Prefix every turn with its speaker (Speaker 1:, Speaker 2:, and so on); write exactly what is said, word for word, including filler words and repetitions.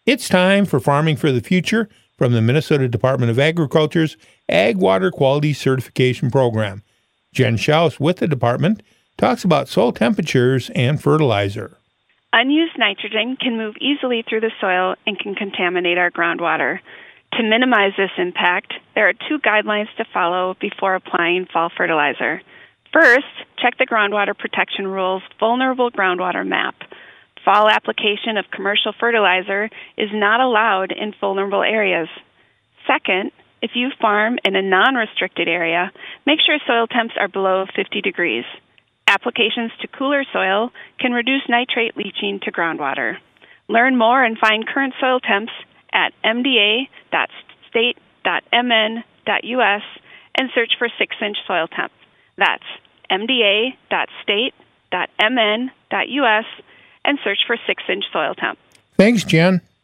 Speaker 1: It's time for Farming for the Future from the Minnesota Department of Agriculture's Ag Water Quality Certification Program. Jen Schaus with the department talks about soil temperatures and fertilizer.
Speaker 2: Unused nitrogen can move easily through the soil and can contaminate our groundwater. To minimize this impact, there are two guidelines to follow before applying fall fertilizer. First, check the Groundwater Protection Rules Vulnerable Groundwater Map. Fall application of commercial fertilizer is not allowed in vulnerable areas. Second, if you farm in a non-restricted area, make sure soil temps are below fifty degrees. Applications to cooler soil can reduce nitrate leaching to groundwater. Learn more and find current soil temps at m d a dot state dot m n dot u s and search for six-inch soil temp. That's m d a dot state dot m n dot u s and search for six-inch soil temp.
Speaker 1: Thanks, Jen.